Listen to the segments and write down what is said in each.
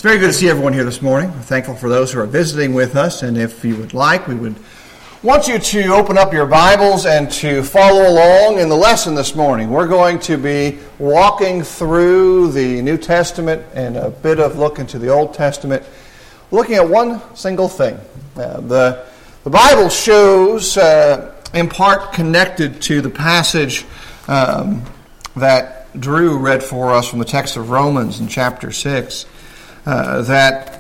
It's very good to see everyone here this morning. We're thankful for those who are visiting with us, and if you would like, we would want you to open up your Bibles and to follow along in the lesson this morning. We're going to be walking through the New Testament and a bit of look into the Old Testament, looking at one single thing. The Bible shows, in part connected to the passage that Drew read for us from the text of Romans in chapter 6, that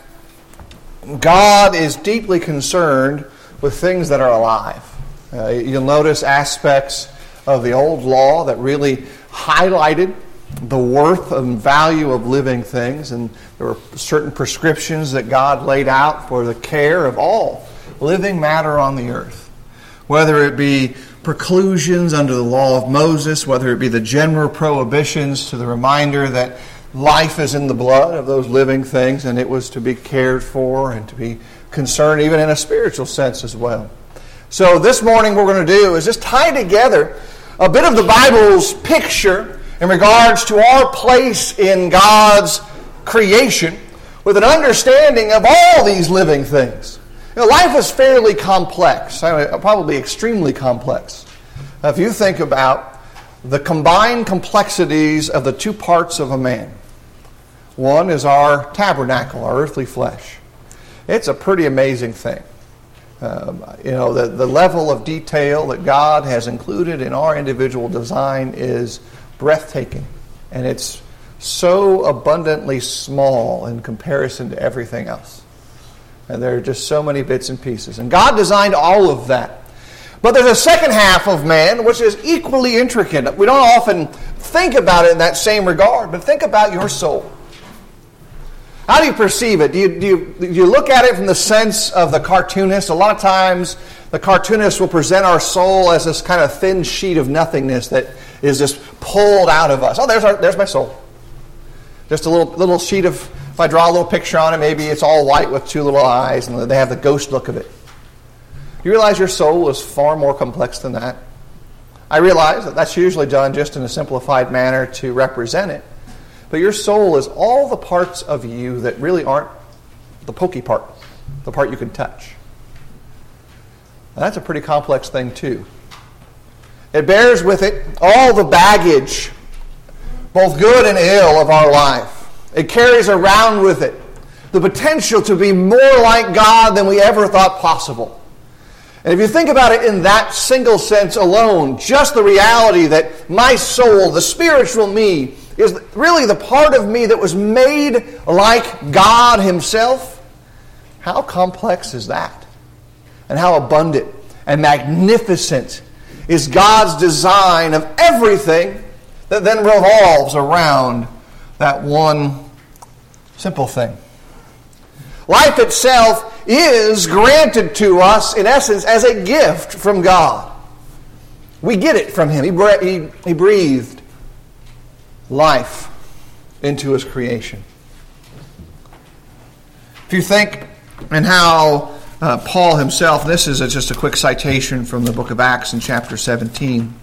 God is deeply concerned with things that are alive. You'll notice aspects of the old law that really highlighted the worth and value of living things, and there were certain prescriptions that God laid out for the care of all living matter on the earth. Whether it be preclusions under the law of Moses, whether it be the general prohibitions to the reminder that life is in the blood of those living things, and it was to be cared for and to be concerned even in a spiritual sense as well. So this morning what we're going to do is just tie together a bit of the Bible's picture in regards to our place in God's creation with an understanding of all these living things. Life is fairly complex, probably extremely complex. If you think about the combined complexities of the two parts of a man. One is our tabernacle, our earthly flesh. It's a pretty amazing thing. The level of detail that God has included in our individual design is breathtaking. And it's so abundantly small in comparison to everything else. And there are just so many bits and pieces. And God designed all of that. But there's a second half of man which is equally intricate. We don't often think about it in that same regard, but think about your soul. How do you perceive it? Do you look at it from the sense of the cartoonist? A lot of times the cartoonist will present our soul as this kind of thin sheet of nothingness that is just pulled out of us. Oh, there's my soul. Just a little sheet of, if I draw a little picture on it, maybe it's all white with two little eyes and they have the ghost look of it. You realize your soul is far more complex than that. I realize that that's usually done just in a simplified manner to represent it. But your soul is all the parts of you that really aren't the pokey part, the part you can touch. And that's a pretty complex thing too. It bears with it all the baggage, both good and ill, of our life. It carries around with it the potential to be more like God than we ever thought possible. And if you think about it in that single sense alone, just the reality that my soul, the spiritual me, is really the part of me that was made like God Himself, how complex is that? And how abundant and magnificent is God's design of everything that then revolves around that one simple thing. Life itself is granted to us, in essence, as a gift from God. We get it from Him. He breathed life into His creation. If you think in how Paul himself, this is just a quick citation from the book of Acts in chapter 17.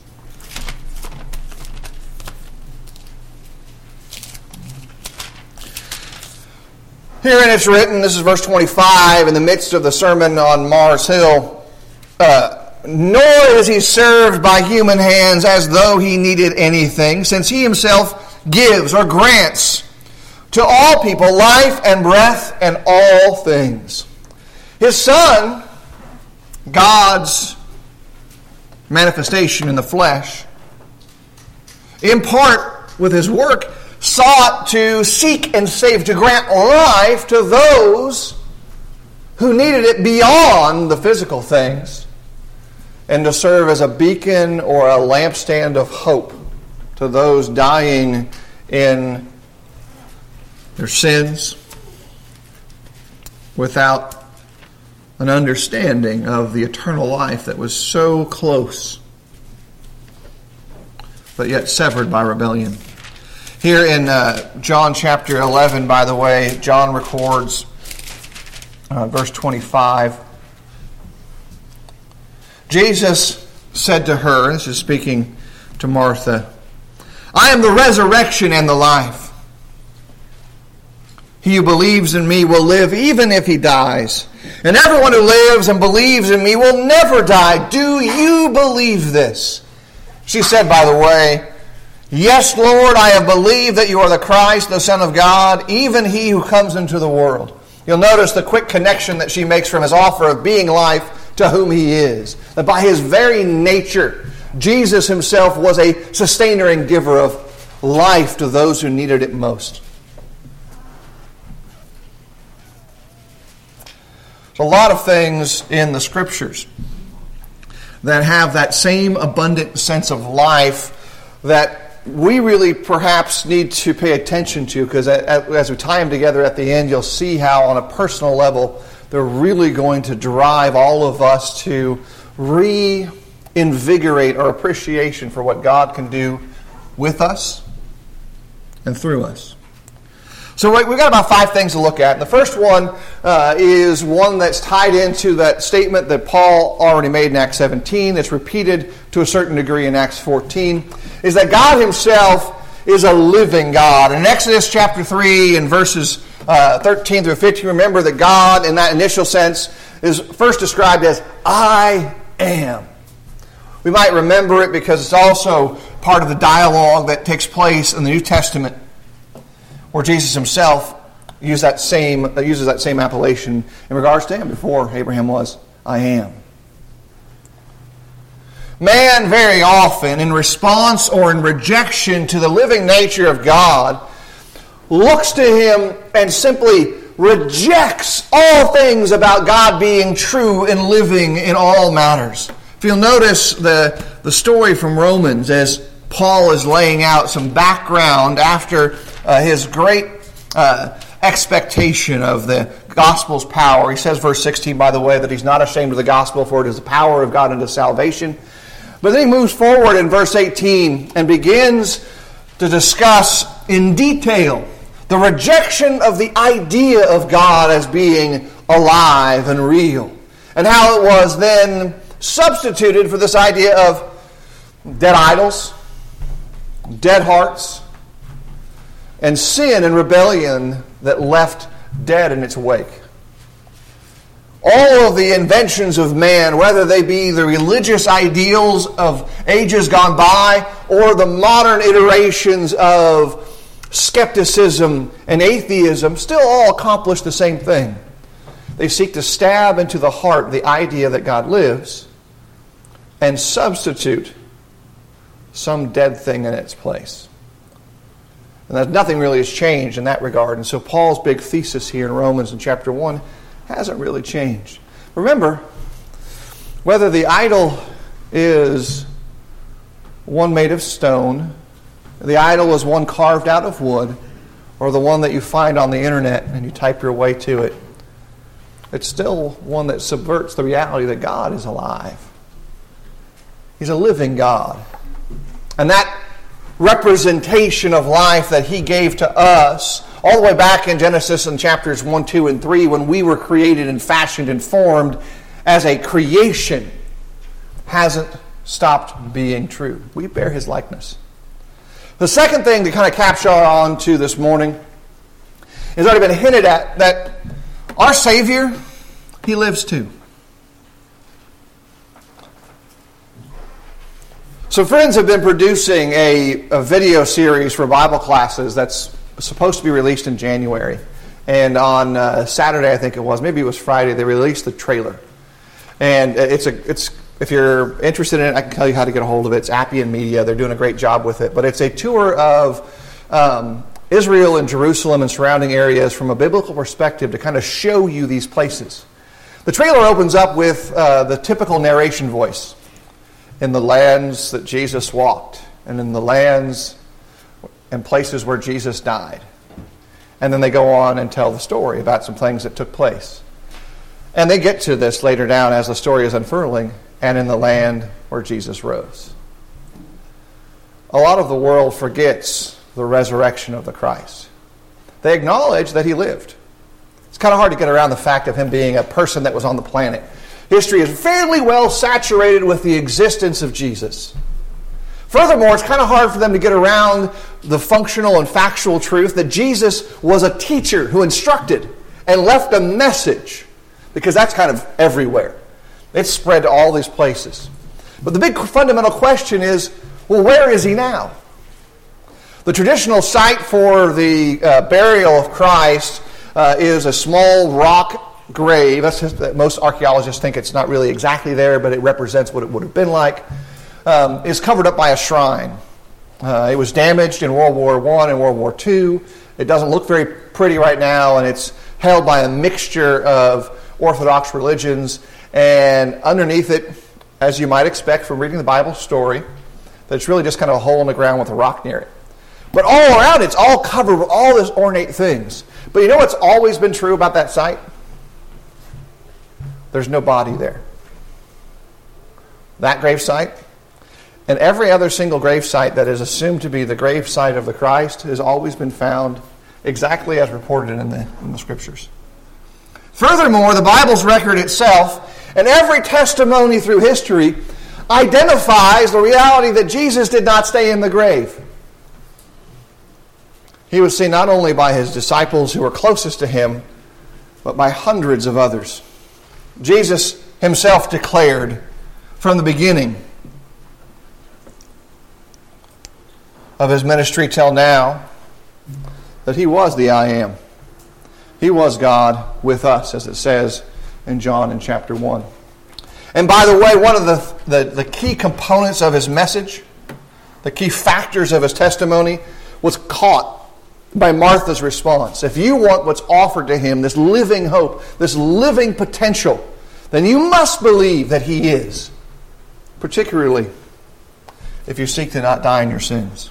Herein it's written, this is verse 25, in the midst of the sermon on Mars Hill, nor is he served by human hands as though he needed anything, since he himself gives or grants to all people life and breath and all things. His Son, God's manifestation in the flesh, in part with His work, sought to seek and save, to grant life to those who needed it beyond the physical things, and to serve as a beacon or a lampstand of hope to those dying in their sins without an understanding of the eternal life that was so close, but yet severed by rebellion. Here in John chapter 11, by the way, John records verse 25. Jesus said to her, this is speaking to Martha, I am the resurrection and the life. He who believes in me will live even if he dies. And everyone who lives and believes in me will never die. Do you believe this?" She said, by the way, "Yes, Lord, I have believed that you are the Christ, the Son of God, even he who comes into the world." You'll notice the quick connection that she makes from his offer of being life to whom he is. That by his very nature, Jesus himself was a sustainer and giver of life to those who needed it most. There's a lot of things in the Scriptures that have that same abundant sense of life that we really perhaps need to pay attention to, because as we tie them together at the end, you'll see how on a personal level they're really going to drive all of us to reinvigorate our appreciation for what God can do with us and through us. So we've got about 5 things to look at. And the first one is one that's tied into that statement that Paul already made in Acts 17. It's repeated to a certain degree in Acts 14. Is that God himself is a living God. In Exodus chapter 3 and verses 13 through 15, remember that God, in that initial sense, is first described as I am. We might remember it because it's also part of the dialogue that takes place in the New Testament, where Jesus himself uses that same appellation in regards to him before Abraham was, I am. Man very often, in response or in rejection to the living nature of God, looks to him and simply rejects all things about God being true and living in all matters. If you'll notice the story from Romans as Paul is laying out some background after his great expectation of the gospel's power. He says, verse 16, by the way, that he's not ashamed of the gospel, for it is the power of God unto salvation. But then he moves forward in verse 18 and begins to discuss in detail the rejection of the idea of God as being alive and real, and how it was then substituted for this idea of dead idols, dead hearts, and sin and rebellion that left dead in its wake. All of the inventions of man, whether they be the religious ideals of ages gone by or the modern iterations of skepticism and atheism, still all accomplish the same thing. They seek to stab into the heart the idea that God lives and substitute some dead thing in its place. And that nothing really has changed in that regard. And so Paul's big thesis here in Romans in chapter 1 hasn't really changed. Remember, whether the idol is one made of stone, the idol is one carved out of wood, or the one that you find on the internet and you type your way to it, it's still one that subverts the reality that God is alive. He's a living God. And that representation of life that he gave to us all the way back in Genesis in chapters 1, 2, and 3, when we were created and fashioned and formed as a creation, hasn't stopped being true. We bear his likeness. The second thing to kind of capture on to this morning has already been hinted at, that our Savior, he lives too. So friends have been producing a video series for Bible classes that's supposed to be released in January. And on Saturday, I think it was, maybe it was Friday, they released the trailer. And it's if you're interested in it, I can tell you how to get a hold of it. It's Appian Media. They're doing a great job with it. But it's a tour of Israel and Jerusalem and surrounding areas from a biblical perspective to kind of show you these places. The trailer opens up with the typical narration voice. In the lands that Jesus walked, and in the lands and places where Jesus died. And then they go on and tell the story about some things that took place. And they get to this later down as the story is unfurling, and in the land where Jesus rose. A lot of the world forgets the resurrection of the Christ. They acknowledge that he lived. It's kind of hard to get around the fact of him being a person that was on the planet. History is fairly well saturated with the existence of Jesus. Furthermore, it's kind of hard for them to get around the functional and factual truth that Jesus was a teacher who instructed and left a message, because that's kind of everywhere. It's spread to all these places. But the big fundamental question is, well, where is he now? The traditional site for the burial of Christ is a small rock grave. Most archaeologists think it's not really exactly there, but it represents what it would have been like. Is covered up by a shrine. It was damaged in World War I and World War II. It doesn't look very pretty right now, and it's held by a mixture of Orthodox religions. And underneath it, as you might expect from reading the Bible story, that it's really just kind of a hole in the ground with a rock near it. But all around it's all covered with all these ornate things. But you know what's always been true about that site? There's no body there. That grave site and every other single grave site that is assumed to be the grave site of the Christ has always been found exactly as reported in the Scriptures. Furthermore, the Bible's record itself and every testimony through history identifies the reality that Jesus did not stay in the grave. He was seen not only by his disciples who were closest to him, but by hundreds of others. Jesus himself declared from the beginning of his ministry till now that he was the I Am. He was God with us, as it says in John in chapter 1. And by the way, one of the key components of his message, the key factors of his testimony, was caught by Martha's response. If you want what's offered to him, this living hope, this living potential, then you must believe that he is, particularly if you seek to not die in your sins.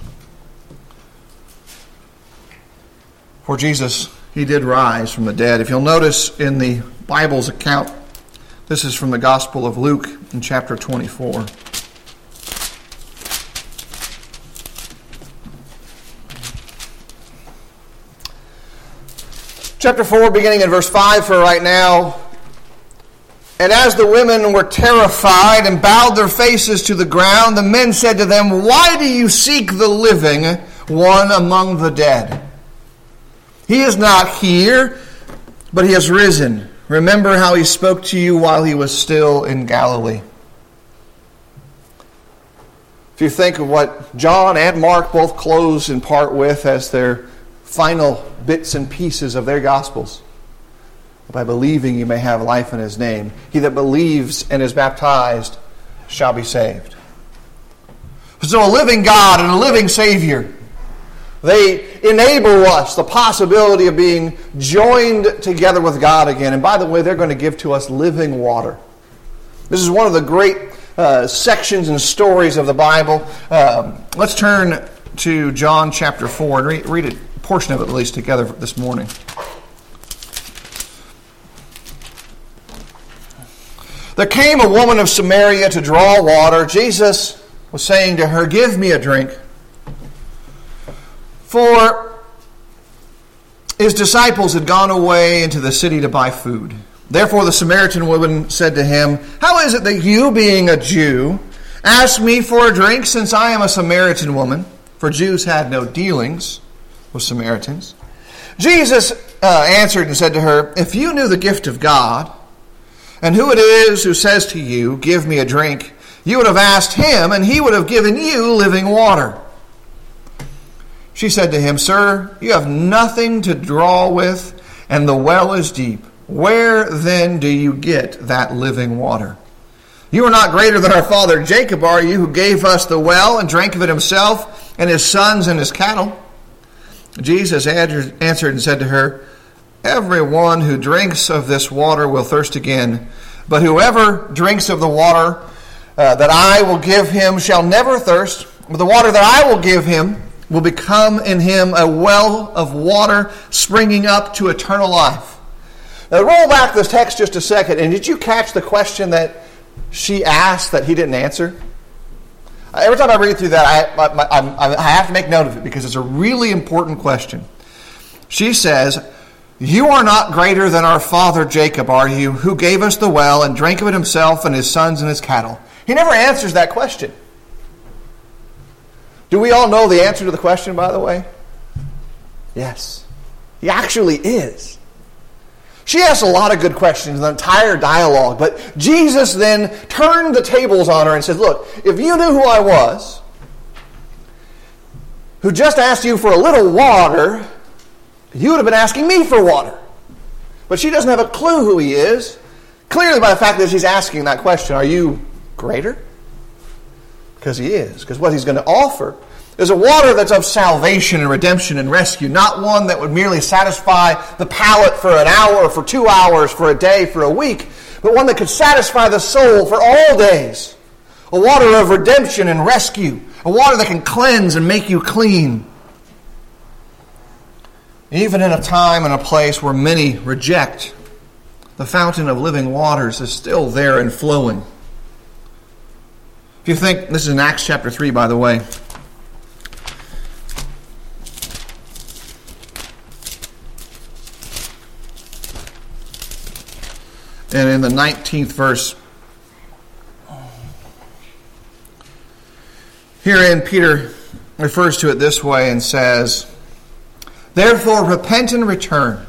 For Jesus, he did rise from the dead. If you'll notice in the Bible's account, this is from the Gospel of Luke in chapter 24. Chapter 4, beginning in verse 5 for right now. And as the women were terrified and bowed their faces to the ground, the men said to them, "Why do you seek the living one among the dead? He is not here, but he has risen. Remember how he spoke to you while he was still in Galilee." If you think of what John and Mark both close in part with as their final bits and pieces of their Gospels. By believing you may have life in his name. He that believes and is baptized shall be saved. So a living God and a living Savior, they enable us the possibility of being joined together with God again. And by the way, they're going to give to us living water. This is one of the great sections and stories of the Bible. Let's turn to John chapter 4 and read a portion of it at least together this morning. There came a woman of Samaria to draw water. Jesus was saying to her, "Give me a drink." For his disciples had gone away into the city to buy food. Therefore the Samaritan woman said to him, "How is it that you, being a Jew, ask me for a drink, since I am a Samaritan woman?" For Jews had no dealings with Samaritans. Jesus answered and said to her, "If you knew the gift of God, and who it is who says to you, 'Give me a drink,' you would have asked him, and he would have given you living water." She said to him, "Sir, you have nothing to draw with, and the well is deep. Where then do you get that living water? You are not greater than our father Jacob, are you, who gave us the well and drank of it himself, and his sons and his cattle?" Jesus answered and said to her, "Everyone who drinks of this water will thirst again, but whoever drinks of the water that I will give him shall never thirst. But the water that I will give him will become in him a well of water springing up to eternal life." Now roll back this text just a second, and did you catch the question that she asked that he didn't answer? Every time I read through that, I have to make note of it because it's a really important question. She says, "You are not greater than our father Jacob, are you, who gave us the well and drank of it himself and his sons and his cattle?" He never answers that question. Do we all know the answer to the question, by the way? Yes. He actually is. She asked a lot of good questions in the entire dialogue, but Jesus then turned the tables on her and said, look, if you knew who I was, who just asked you for a little water, you would have been asking me for water. But she doesn't have a clue who he is, clearly by the fact that she's asking that question, are you greater? Because he is. Because what he's going to offer is a water that's of salvation and redemption and rescue, not one that would merely satisfy the palate for an hour, for 2 hours, for a day, for a week, but one that could satisfy the soul for all days. A water of redemption and rescue, a water that can cleanse and make you clean. Even in a time and a place where many reject, the fountain of living waters is still there and flowing. If you think, this is in Acts chapter 3, by the way. And in the 19th verse, herein Peter refers to it this way and says, therefore repent and return,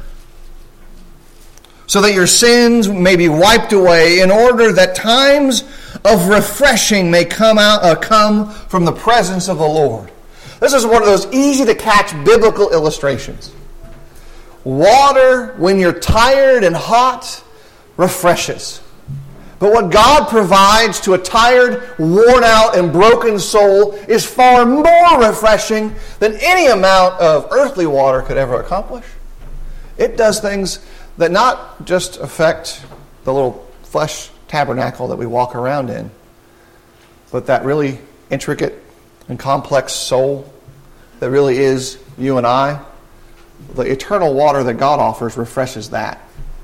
so that your sins may be wiped away, in order that times of refreshing may come from the presence of the Lord. This is one of those easy to catch biblical illustrations. Water, when you're tired and hot, refreshes. But what God provides to a tired, worn out, and broken soul is far more refreshing than any amount of earthly water could ever accomplish. It does things that not just affect the little flesh tabernacle that we walk around in, but that really intricate and complex soul that really is you and I. The eternal water that God offers refreshes that.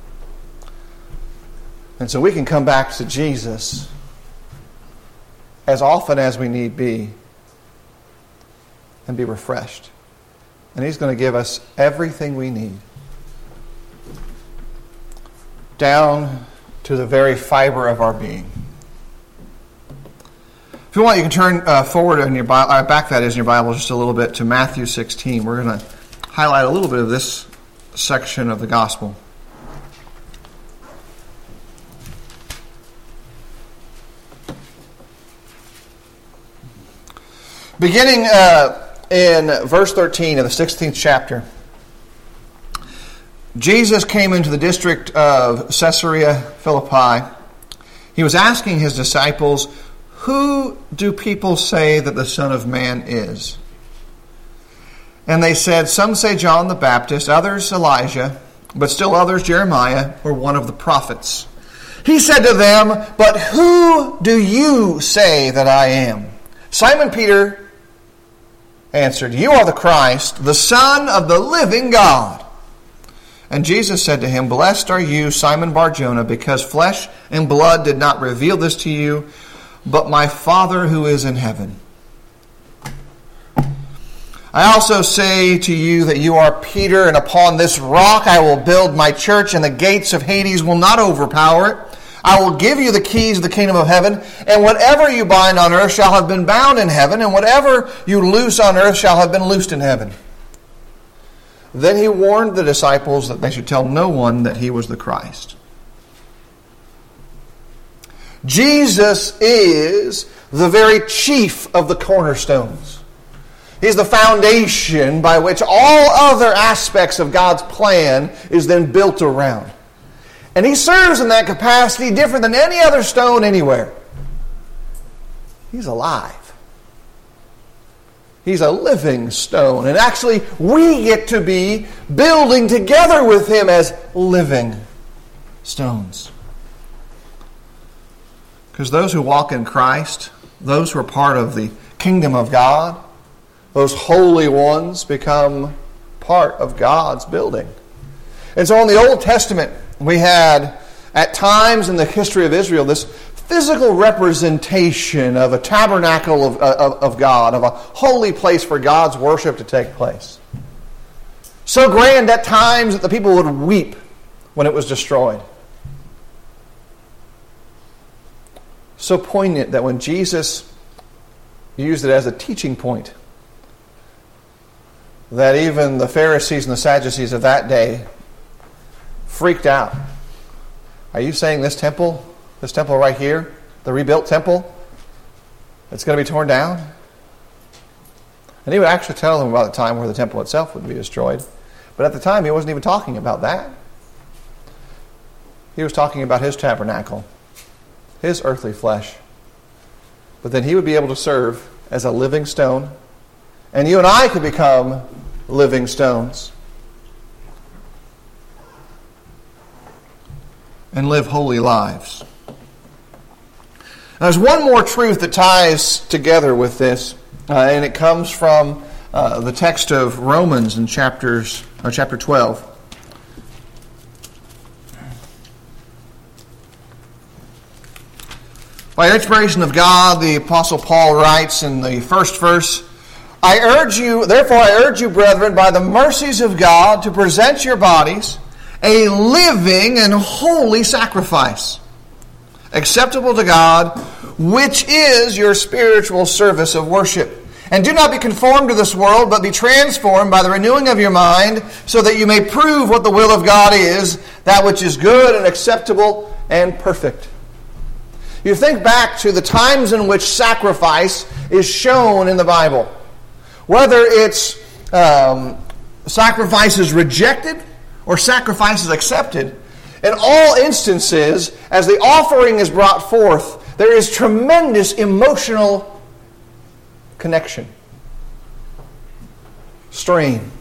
And so we can come back to Jesus as often as we need be and be refreshed. And he's going to give us everything we need, down to the very fiber of our being. If you want, you can turn forward in your Bible, back that is in your Bible just a little bit to Matthew 16. We're going to highlight a little bit of this section of the gospel. Beginning in verse 13 of the 16th chapter, Jesus came into the district of Caesarea Philippi. He was asking his disciples, who do people say that the Son of Man is? And they said, some say John the Baptist, others Elijah, but still others Jeremiah or one of the prophets. He said to them, but who do you say that I am? Simon Peter answered, you are the Christ, the Son of the living God. And Jesus said to him, blessed are you, Simon Bar-Jonah, because flesh and blood did not reveal this to you, but my Father who is in heaven. I also say to you that you are Peter, and upon this rock I will build my church, and the gates of Hades will not overpower it. I will give you the keys of the kingdom of heaven, and whatever you bind on earth shall have been bound in heaven, and whatever you loose on earth shall have been loosed in heaven. Then he warned the disciples that they should tell no one that he was the Christ. Jesus is the very chief of the cornerstones. He's the foundation by which all other aspects of God's plan is then built around. And he serves in that capacity different than any other stone anywhere. He's alive. He's a living stone. And actually, we get to be building together with him as living stones. Because those who walk in Christ, those who are part of the kingdom of God, those holy ones become part of God's building. And so in the Old Testament, we had, at times in the history of Israel, this physical representation of a tabernacle of God, of a holy place for God's worship to take place. So grand at times that the people would weep when it was destroyed. So poignant that when Jesus used it as a teaching point that even the Pharisees and the Sadducees of that day freaked out. Are you saying this temple right here, the rebuilt temple, it's going to be torn down? And he would actually tell them about the time where the temple itself would be destroyed. But at the time, he wasn't even talking about that. He was talking about his tabernacle, his earthly flesh. But then he would be able to serve as a living stone, and you and I could become living stones and live holy lives. Now, there's one more truth that ties together with this, and it comes from the text of Romans in chapter 12. By inspiration of God, the Apostle Paul writes in the first verse, Therefore I urge you, brethren, by the mercies of God, to present your bodies a living and holy sacrifice, acceptable to God, which is your spiritual service of worship. And do not be conformed to this world, but be transformed by the renewing of your mind, so that you may prove what the will of God is, that which is good and acceptable and perfect. You think back to the times in which sacrifice is shown in the Bible. Whether it's sacrifice is rejected or sacrifice is accepted, in all instances, as the offering is brought forth, there is tremendous emotional connection, strain.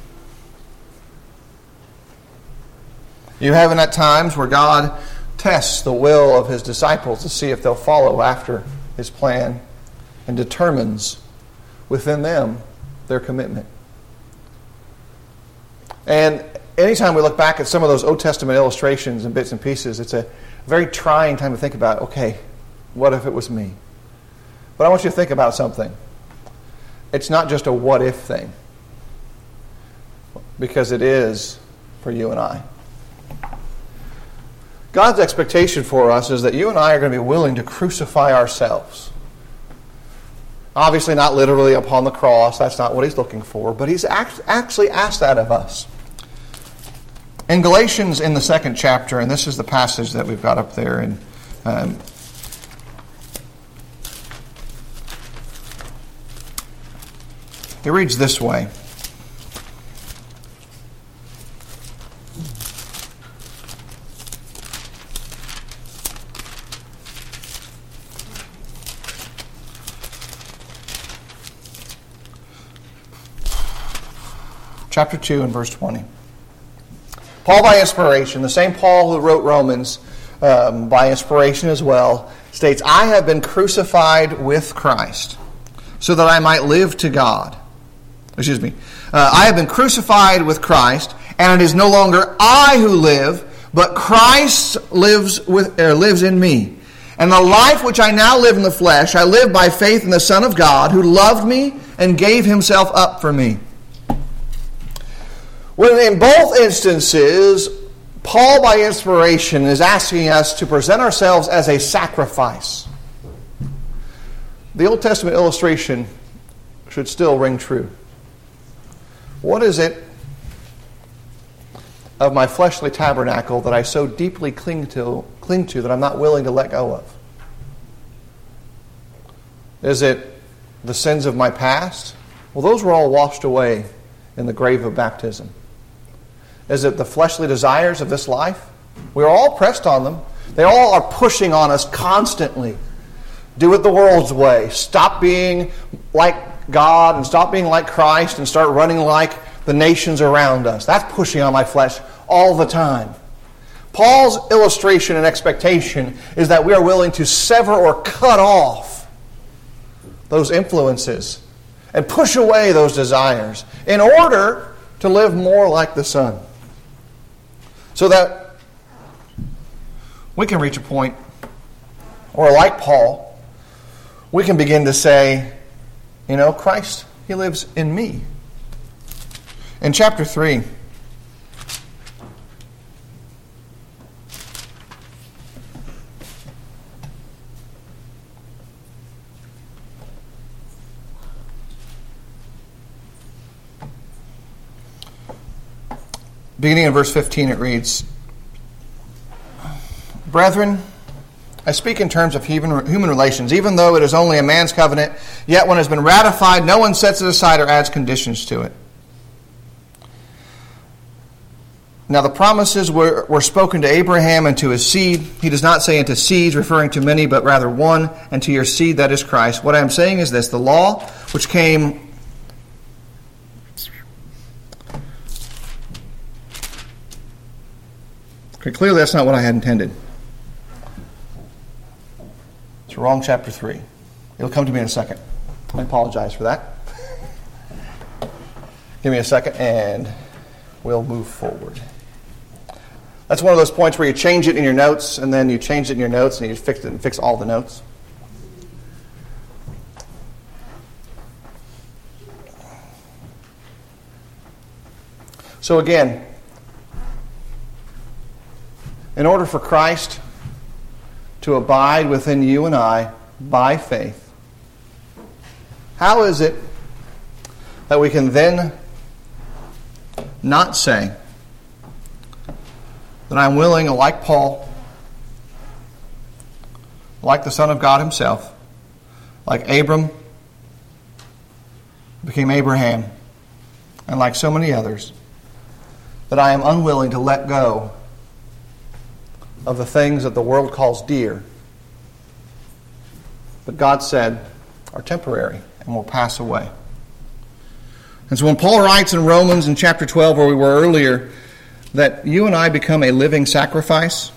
You have it at times where God tests the will of his disciples to see if they'll follow after his plan, and determines within them their commitment. And anytime we look back at some of those Old Testament illustrations and bits and pieces, it's a very trying time to think about, okay, what if it was me? But I want you to think about something. It's not just a what if thing, because it is for you and I. God's expectation for us is that you and I are going to be willing to crucify ourselves. Obviously not literally upon the cross, that's not what he's looking for, but he's actually asked that of us. In Galatians, in the 2nd chapter, and this is the passage that we've got up there, and it reads this way. Chapter 2 and verse 20. Paul by inspiration, the same Paul who wrote Romans by inspiration as well, states, I have been crucified with Christ so that I might live to God. I have been crucified with Christ, and it is no longer I who live, but Christ lives in me. And the life which I now live in the flesh, I live by faith in the Son of God, who loved me and gave himself up for me. When in both instances, Paul by inspiration is asking us to present ourselves as a sacrifice. The Old Testament illustration should still ring true. What is it of my fleshly tabernacle that I so deeply cling to that I'm not willing to let go of? Is it the sins of my past? Well, those were all washed away in the grave of baptism. Is it the fleshly desires of this life? We're all pressed on them. They all are pushing on us constantly. Do it the world's way. Stop being like God and stop being like Christ and start running like the nations around us. That's pushing on my flesh all the time. Paul's illustration and expectation is that we are willing to sever or cut off those influences and push away those desires in order to live more like the Son. So that we can reach a point, or like Paul, we can begin to say, Christ, he lives in me. In chapter 3, Beginning in verse 15, it reads, "Brethren, I speak in terms of human relations. Even though it is only a man's covenant, yet when it has been ratified, no one sets it aside or adds conditions to it. Now the promises were spoken to Abraham and to his seed. He does not say into seeds, referring to many, but rather one, and to your seed, that is Christ. What I am saying is this: the law, which came..." Okay, clearly that's not what I had intended. It's wrong chapter 3. It'll come to me in a second. I apologize for that. Give me a second and we'll move forward. That's one of those points where you change it in your notes, and then you change it in your notes, and you fix it and fix all the notes. So again, in order for Christ to abide within you and I by faith, how is it that we can then not say that I'm willing, like Paul, like the Son of God himself, like Abram became Abraham, and like so many others, that I am unwilling to let go of the things that the world calls dear, but God said are temporary and will pass away. And so when Paul writes in Romans in chapter 12, where we were earlier, that you and I become a living sacrifice,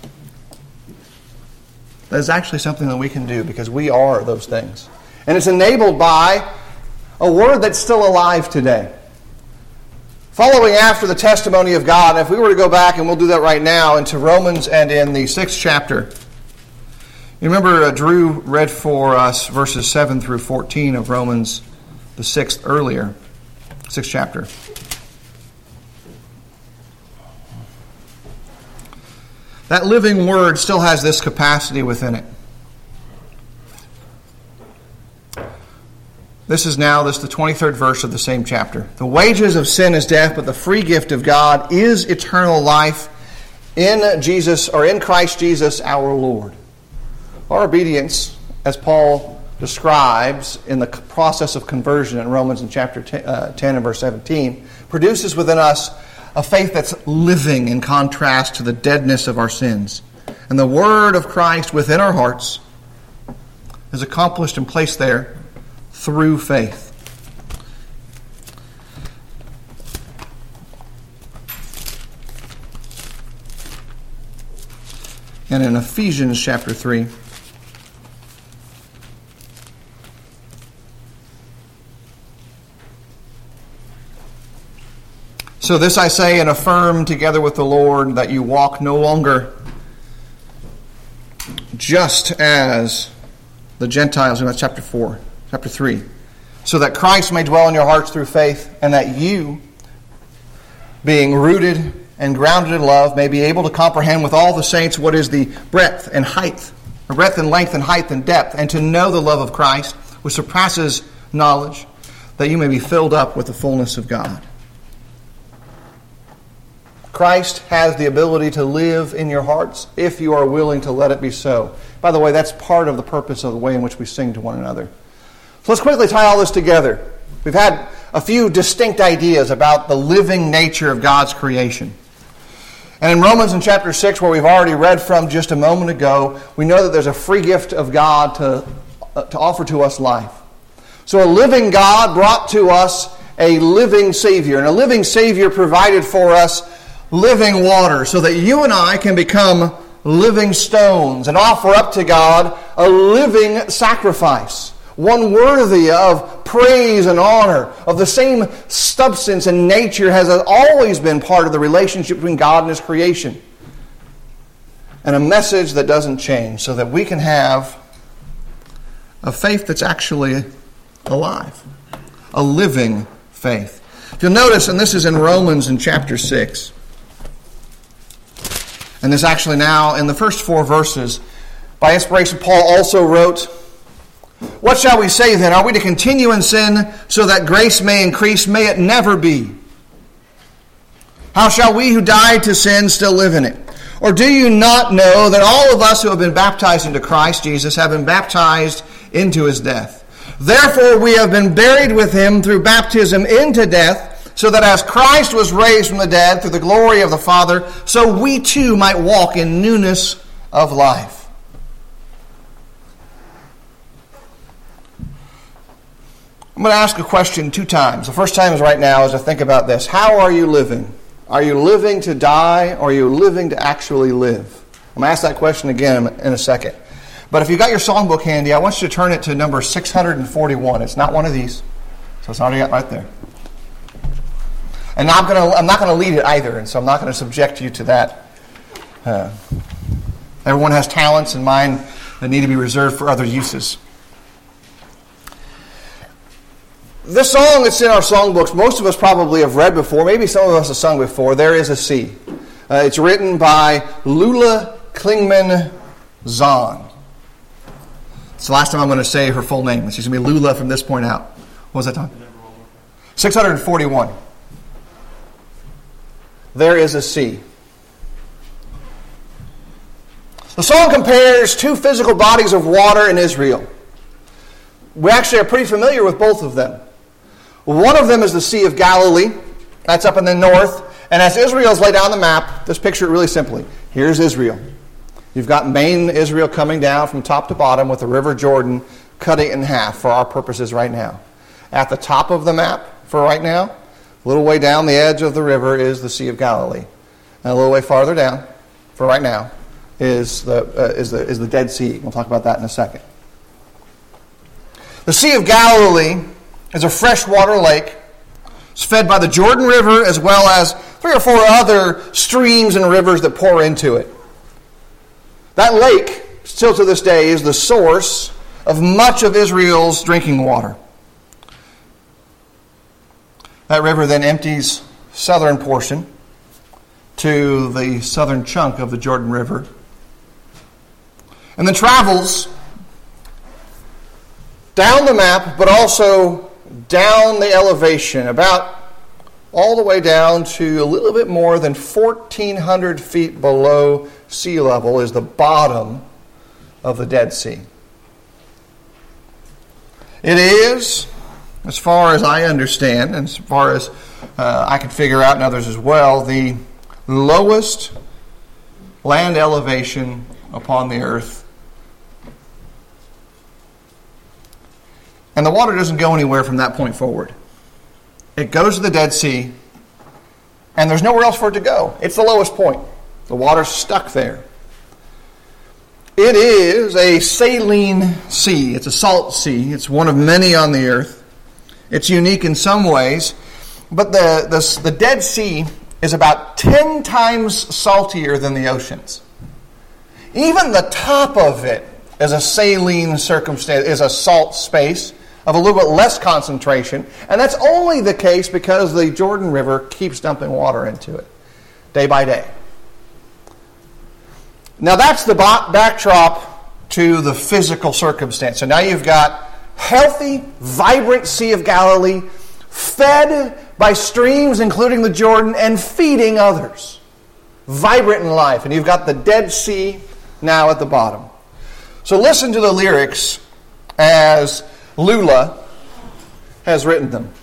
that is actually something that we can do because we are those things. And it's enabled by a word that's still alive today. Following after the testimony of God, if we were to go back, and we'll do that right now, into Romans and in the 6th chapter. You remember Drew read for us verses 7 through 14 of Romans, the 6th earlier, 6th chapter. That living word still has this capacity within it. This is the 23rd verse of the same chapter. The wages of sin is death, but the free gift of God is eternal life in Jesus, or in Christ Jesus our Lord. Our obedience, as Paul describes in the process of conversion in Romans in chapter 10 and verse 17, produces within us a faith that's living in contrast to the deadness of our sins. And the word of Christ within our hearts is accomplished and placed there through faith. And in Ephesians chapter 3, "So this I say and affirm together with the Lord, that you walk no longer just as the Gentiles," in chapter 3, "so that Christ may dwell in your hearts through faith, and that you, being rooted and grounded in love, may be able to comprehend with all the saints what is the breadth and length and height and depth, and to know the love of Christ, which surpasses knowledge, that you may be filled up with the fullness of God." Christ has the ability to live in your hearts if you are willing to let it be so. By the way, that's part of the purpose of the way in which we sing to one another. So let's quickly tie all this together. We've had a few distinct ideas about the living nature of God's creation. And in Romans in chapter 6, where we've already read from just a moment ago, we know that there's a free gift of God to offer to us life. So a living God brought to us a living Savior, and a living Savior provided for us living water, so that you and I can become living stones and offer up to God a living sacrifice, one worthy of praise and honor, of the same substance and nature has always been part of the relationship between God and His creation, and a message that doesn't change, so that we can have a faith that's actually alive, a living faith. If you'll notice, and this is in Romans in chapter 6, and this actually now, in the first 4 verses, by inspiration, Paul also wrote, "What shall we say then? Are we to continue in sin so that grace may increase? May it never be. How shall we who died to sin still live in it? Or do you not know that all of us who have been baptized into Christ Jesus have been baptized into his death? Therefore we have been buried with him through baptism into death, so that as Christ was raised from the dead through the glory of the Father, so we too might walk in newness of life. I'm going to ask a question 2 times. The first time is right now as I think about this. How are you living? Are you living to die, or are you living to actually live? I'm going to ask that question again in a second. But if you've got your songbook handy, I want you to turn it to number 641. It's not one of these, so it's already right there. And I'm not going to lead it either, and so I'm not going to subject you to that. Everyone has talents, and mine that need to be reserved for other uses. This song that's in our songbooks, most of us probably have read before. Maybe some of us have sung before. There Is a Sea. It's written by Lula Klingman Zahn. It's the last time I'm going to say her full name. She's going to be Lula from this point out. What was that time? 641. There Is a Sea. The song compares 2 physical bodies of water in Israel. We actually are pretty familiar with both of them. One of them is the Sea of Galilee. That's up in the north. And as Israel is laid out on the map, just picture it really simply. Here's Israel. You've got main Israel coming down from top to bottom with the River Jordan cutting it in half for our purposes right now. At the top of the map for right now, a little way down the edge of the river is the Sea of Galilee. And a little way farther down for right now is the Dead Sea. We'll talk about that in a second. The Sea of Galilee is a freshwater lake. It's fed by the Jordan River as well as 3 or 4 other streams and rivers that pour into it. That lake, still to this day, is the source of much of Israel's drinking water. That river then empties southern portion to the southern chunk of the Jordan River, and then travels down the map, but also down the elevation, about all the way down to a little bit more than 1,400 feet below sea level is the bottom of the Dead Sea. It is, as far as I understand, and as far as I can figure out, and others as well, the lowest land elevation upon the earth. And the water doesn't go anywhere from that point forward. It goes to the Dead Sea, and there's nowhere else for it to go. It's the lowest point. The water's stuck there. It is a saline sea. It's a salt sea. It's one of many on the earth. It's unique in some ways, but the Dead Sea is about 10 times saltier than the oceans. Even the top of it is a saline circumstance, is a salt space of a little bit less concentration, and that's only the case because the Jordan River keeps dumping water into it day by day. Now that's the backdrop to the physical circumstance. So now you've got healthy, vibrant Sea of Galilee, fed by streams including the Jordan, and feeding others. Vibrant in life. And you've got the Dead Sea now at the bottom. So listen to the lyrics as Lula has written them.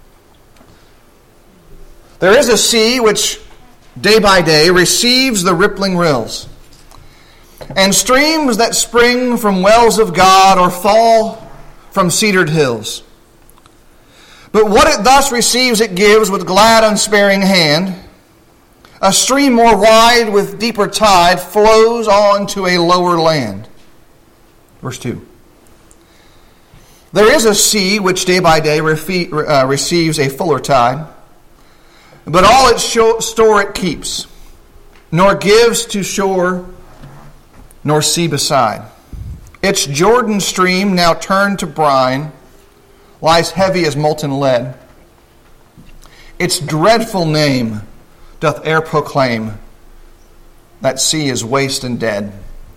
There is a sea which day by day receives the rippling rills, and streams that spring from wells of God or fall from cedared hills. But what it thus receives it gives with glad unsparing hand. A stream more wide with deeper tide flows on to a lower land. Verse 2. There is a sea which day by day receives a fuller tide, but all its store it keeps, nor gives to shore, nor sea beside. Its Jordan stream, now turned to brine, lies heavy as molten lead. Its dreadful name doth e'er proclaim, that sea is waste and dead.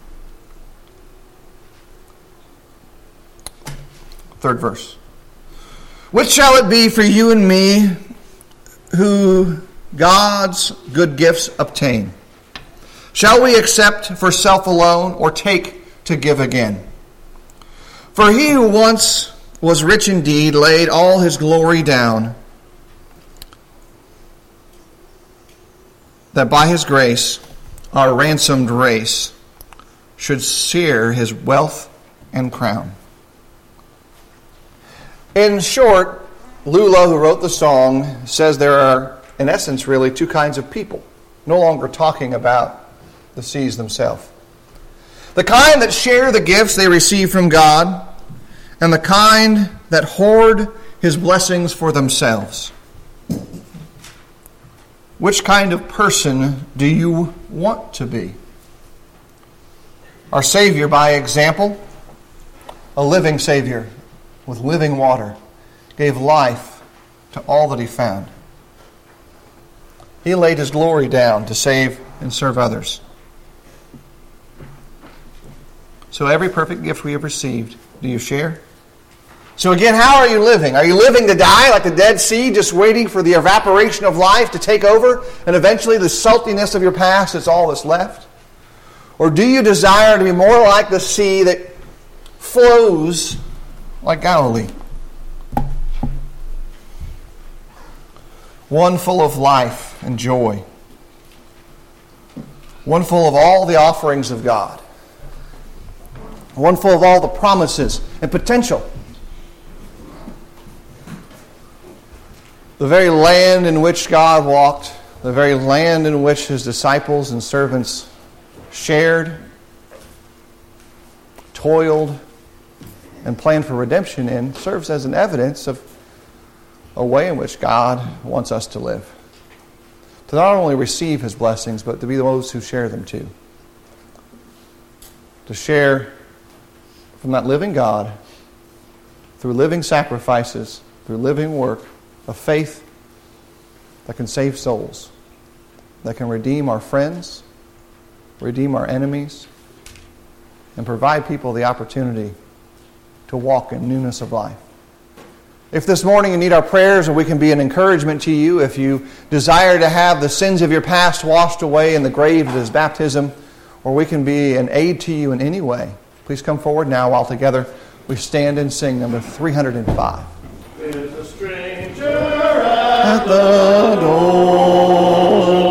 Third verse. Which shall it be for you and me who God's good gifts obtain? Shall we accept for self alone, or take to give again? For he who once was rich indeed laid all his glory down, that by his grace our ransomed race should share his wealth and crown. In short, Lula, who wrote the song, says there are, in essence, really two kinds of people, no longer talking about the seas themselves. The kind that share the gifts they receive from God, and the kind that hoard his blessings for themselves. Which kind of person do you want to be? Our Savior, by example, a living Savior with living water, gave life to all that he found. He laid his glory down to save and serve others. So every perfect gift we have received, do you share? So again, how are you living? Are you living to die like the Dead Sea, just waiting for the evaporation of life to take over, and eventually the saltiness of your past is all that's left? Or do you desire to be more like the sea that flows like Galilee? One full of life and joy. One full of all the offerings of God. One full of all the promises and potential. The very land in which God walked, the very land in which his disciples and servants shared, toiled, and planned for redemption in, serves as an evidence of a way in which God wants us to live. To not only receive his blessings, but to be those who share them too. To share from that living God through living sacrifices, through living work of faith that can save souls, that can redeem our friends, redeem our enemies, and provide people the opportunity to walk in newness of life. If this morning you need our prayers and we can be an encouragement to you, if you desire to have the sins of your past washed away in the grave of his baptism, or we can be an aid to you in any way, please come forward now while together we stand and sing number 305. There's a stranger at the door.